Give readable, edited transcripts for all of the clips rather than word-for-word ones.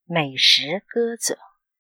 美食歌者。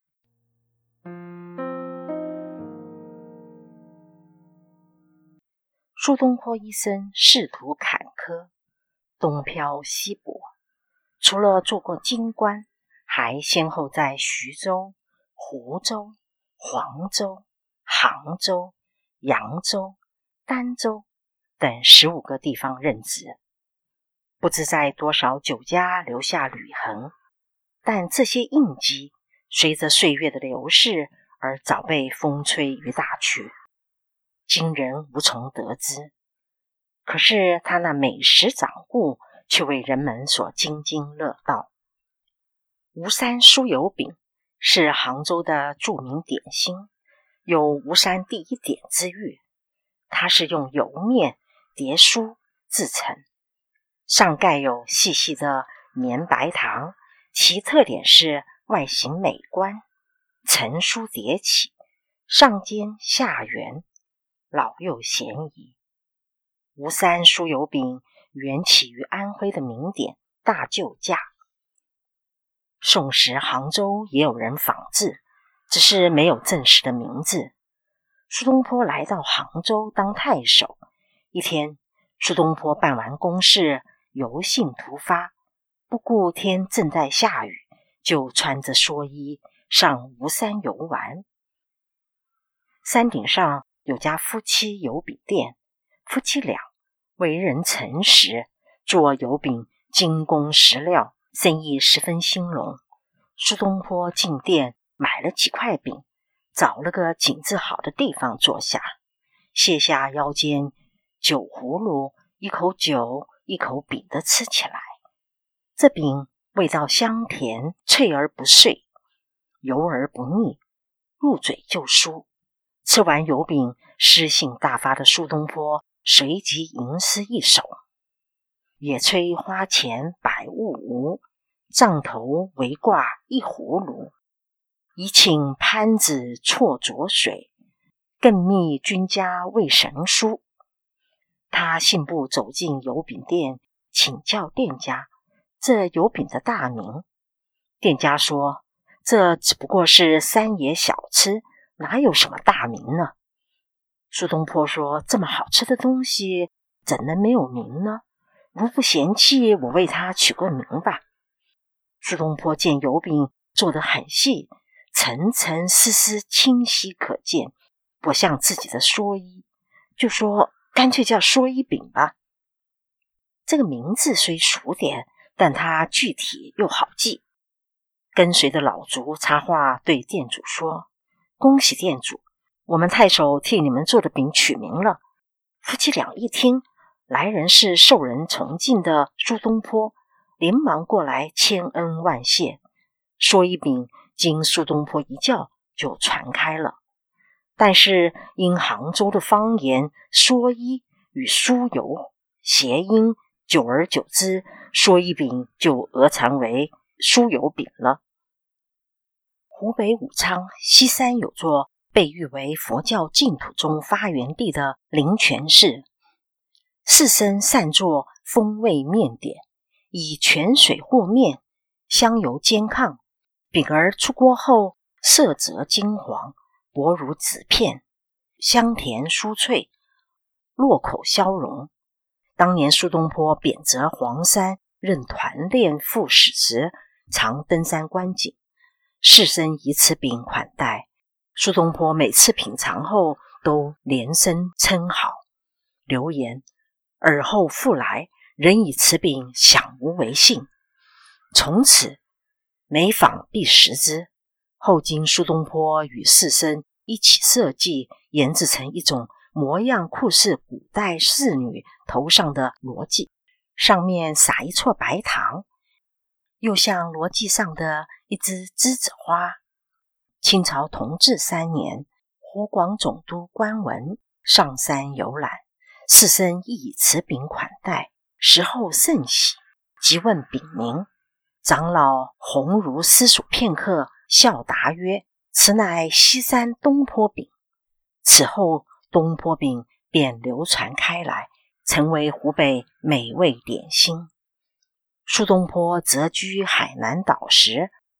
苏东坡一生仕途坎坷，东漂西泊，除了做过京官，还先后在徐州、湖州、黄州、杭州、扬州、儋州等15个地方任职，不知在多少酒家留下履痕，但这些印记随着岁月的流逝而早被风吹雨打去，今人无从得知。可是他那美食掌故却为人们所津津乐道。吴山酥油饼是杭州的著名点心，有吴山第一点之誉。它是用油面叠酥制成，上盖有细细的绵白糖，其特点是外形美观，层酥叠起，上尖下圆，老幼咸宜。吴山酥油饼源起于安徽的名点大救驾，宋时杭州也有人仿制，只是没有正式的名字。苏东坡来到杭州当太守，一天，苏东坡办完公事，游兴突发，不顾天正在下雨，就穿着蓑衣上吴山游玩。山顶上有家夫妻油饼店，夫妻俩为人诚实，做油饼精工实料，生意十分兴隆。苏东坡进店买了几块饼，找了个景致好的地方坐下，卸下腰间酒葫芦，一口酒一口饼的吃起来。这饼味道香甜，脆而不碎，油而不腻，入嘴就酥。吃完油饼，诗兴大发的苏东坡随即吟诗一首：野炊花前百物无，帐头围挂一葫芦。宜请潘子错浊水，更觅君家味神酥。他信步走进油饼店，请教店家这油饼的大名。店家说，这只不过是山野小吃，哪有什么大名呢？苏东坡说，这么好吃的东西怎能没有名呢？如不嫌弃，我为它取个名吧。苏东坡见油饼做得很细，层层丝丝清晰可见，不像自己的蓑衣，就说干脆叫蓑衣饼吧。这个名字虽俗点，但它具体又好记。跟随的老卒插话对店主说，恭喜店主，我们太守替你们做的饼取名了。夫妻俩一听，来人是受人崇敬的苏东坡，连忙过来千恩万谢。蓑衣饼经苏东坡一叫就传开了，但是因杭州的方言蓑衣与酥油谐音，久而久之，蓑衣饼就讹传为酥油饼了。湖北武昌西山有座被誉为佛教净土中发源地的灵泉寺，寺僧擅做风味面点，以泉水和面，香油煎炕，饼儿出锅后色泽金黄，薄如纸片，香甜酥脆，落口消融。当年苏东坡贬谪黄山任团练副使时，常登山观景，士僧以此饼款待，苏东坡每次品尝后都连声称好，留言尔后复来，仍以此饼享无为幸。从此每访必食之。后经苏东坡与士僧一起设计，研制成一种模样酷似古代仕女头上的罗髻，上面撒一撮白糖，又像罗髻上的一枝栀子花。清朝同治3年，湖广总督关文上山游览，士僧亦以此饼款待，食后甚喜，即问饼名。长老鸿儒思索片刻，笑答曰，此乃西山东坡饼。此后东坡饼便流传开来，成为湖北美味点心。苏东坡谪居海南岛时，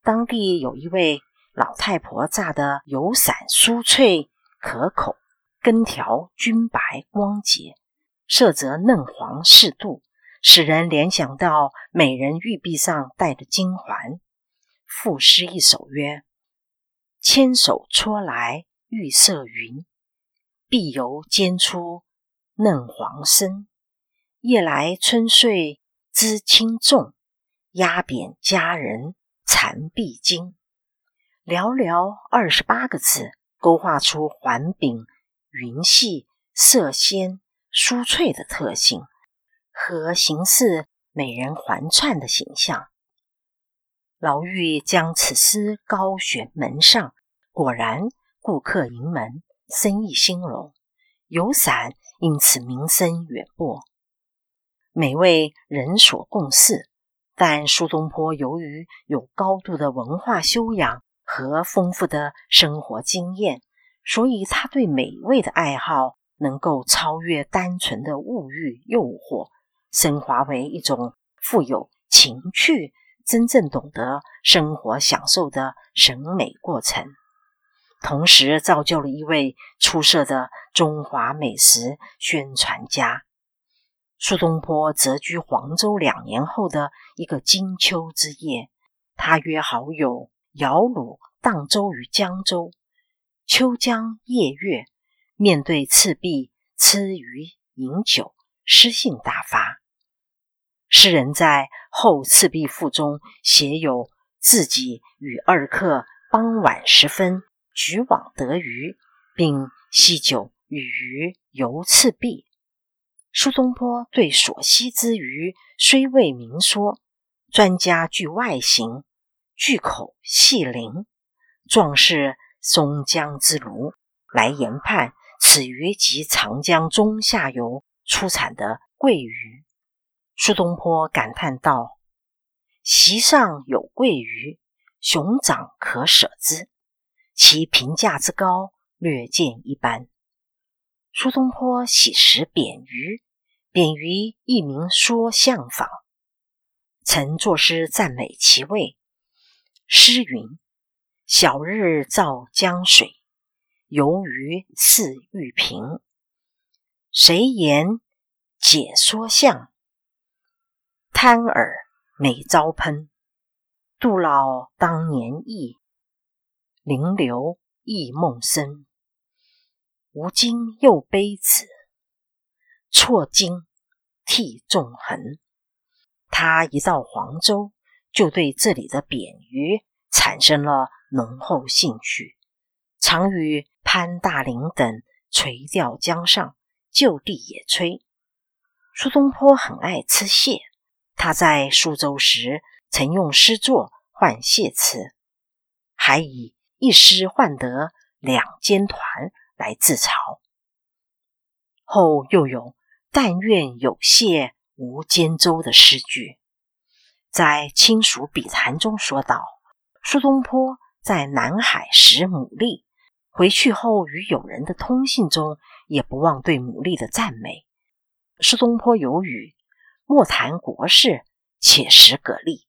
当地有一位老太婆炸的油伞酥脆可口，根条均白光洁，色泽嫩黄适度，使人联想到美人玉臂上戴的金环。赋诗一首曰：千手搓来玉色匀，碧油煎出嫩黄深。夜来春睡知轻重，压扁佳人残臂经。寥寥28个字，勾画出环柄匀细、色鲜、酥脆的特性，和形似美人环串的形象。老妪将此诗高悬门上，果然顾客盈门，生意兴隆，油伞因此名声远播，每位人所共适。但苏东坡由于有高度的文化修养和丰富的生活经验，所以他对美味的爱好能够超越单纯的物欲诱惑，升华为一种富有情趣、真正懂得生活享受的审美过程，同时造就了一位出色的中华美食宣传家。苏东坡谪居黄州2年后的一个金秋之夜，他约好友摇橹荡舟于江州。秋江夜月，面对赤壁，吃鱼饮酒，诗兴大发。诗人在《后赤壁赋》中写有自己与2客傍晚时分举网得鱼，并嬉酒与鱼游赤壁。苏东坡对所吸之鱼虽未明说，专家据外形、巨口细鳞，壮似松江之鲈来研判此鱼即长江中下游出产的桂鱼。苏东坡感叹道：席上有桂鱼，熊掌可舍之，其评价之高，略见一斑。苏东坡喜食扁鱼，扁鱼亦名说相仿，曾作诗赞美其味。诗云：晓日照江水，游鱼似玉萍。谁言解说相？贪耳每朝喷。杜老当年意，临流忆梦深。吾今又悲子，错经涕纵横。他一到黄州，就对这里的扁鱼产生了浓厚兴趣，常与潘大林等垂钓江上，就地野炊。苏东坡很爱吃蟹，他在苏州时曾用诗作换蟹吃，还以一诗换得2间团来自嘲。后又有但愿有蟹无间舟的诗句。在亲属笔谈中说道，苏东坡在南海食牡蛎，回去后与友人的通信中也不忘对牡蛎的赞美。苏东坡有语：莫谈国事，且食蛤蜊。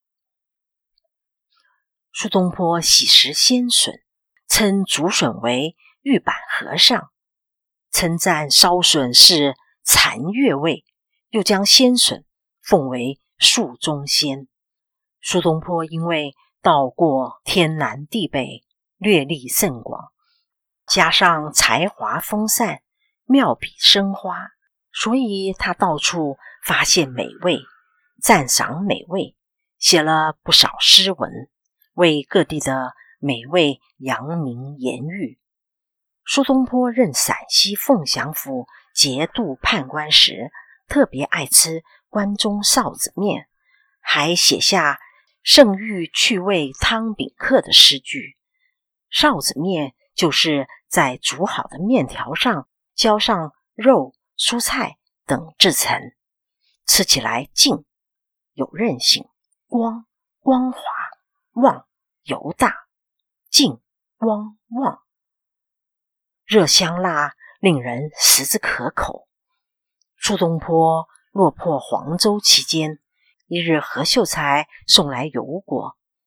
苏东坡喜食鲜笋，称竹笋为玉板和尚，称赞烧笋是残月味，又将鲜笋奉为树中仙。苏东坡因为到过天南地北，阅历甚广，加上才华丰散，妙笔生花，所以他到处发现美味，赞赏美味，写了不少诗文，为各地的美味扬名言誉。苏东坡任陕西凤翔府节度判官时，特别爱吃关中臊子面，还写下圣谕趣味汤饼客的诗句。臊子面就是在煮好的面条上浇上肉、蔬菜等制成，吃起来劲，有韧性，光滑，旺油大，劲光旺，热香辣，令人食之可口。苏东坡落魄黄州期间，一日何秀才送来油果，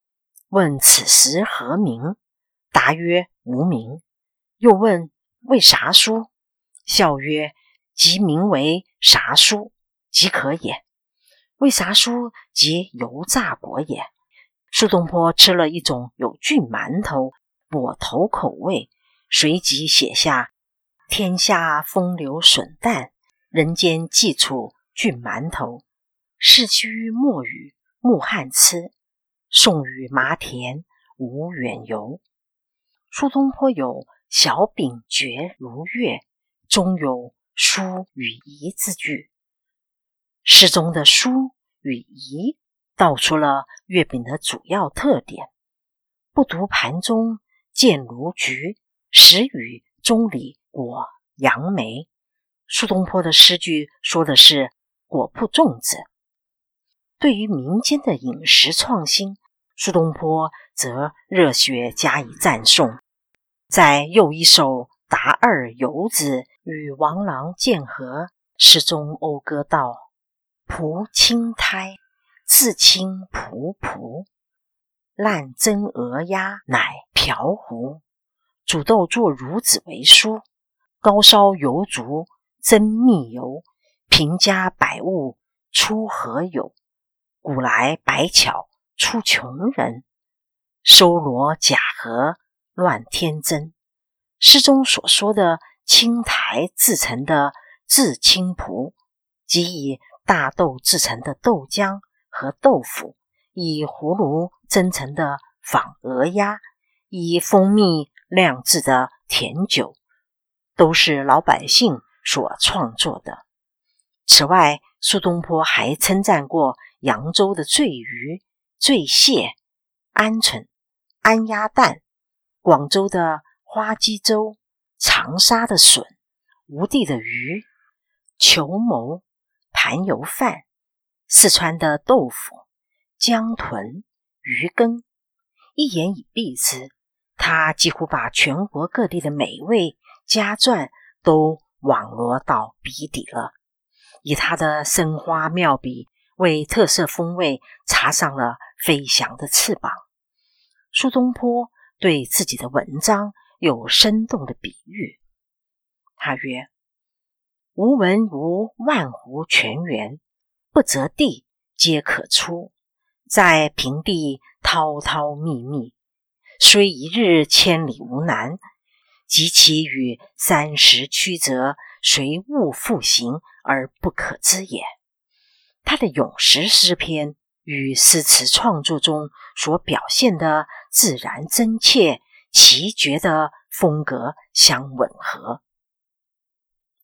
问此时何名？答曰：无名。又问为啥书？笑曰：即名为啥书，即可也。为啥书即油炸果也。苏东坡吃了一种有菌馒头，抹头口味，随即写下天下风流笋淡，人间寄处菌馒头，市区莫与木汉吃，送与麻田无远游。苏东坡有小秉绝如月，中有书与夷字句。诗中的书与夷道出了月饼的主要特点。不读盘中见如菊，时与中里果杨梅。苏东坡的诗句说的是果铺粽子。对于民间的饮食创新，苏东坡则热血加以赞颂。在又一首答二游子与王郎见合诗中讴歌道：仆青苔，自青仆仆，烂蒸鹅鸭乃瓢胡。煮豆做孺子为书，高烧油烛蒸蜜油，贫家百物出何有？古来百巧出穷人，收罗假合乱天真。诗中所说的青苔制成的制青仆，即以大豆制成的豆浆和豆腐，以葫芦蒸成的仿鹅鸭，以蜂蜜酿制的甜酒，都是老百姓所创作的。此外，苏东坡还称赞过扬州的醉鱼、醉蟹、鹌鹑、安鸭蛋，广州的花鸡粥，长沙的笋，吴地的鱼，球谋、盘油饭，四川的豆腐、江豚、鱼羹。一言以蔽之，他几乎把全国各地的美味佳馔都网罗到笔底了，以他的生花妙笔为特色风味插上了飞翔的翅膀。苏东坡对自己的文章有生动的比喻，他曰：吾闻如万湖泉源，不择地皆可出，在平地滔滔密密，虽一日千里无难，及其与山石曲折，随物复形而不可知也。他的咏食诗篇与诗词创作中所表现的自然真切、奇绝的风格相吻合。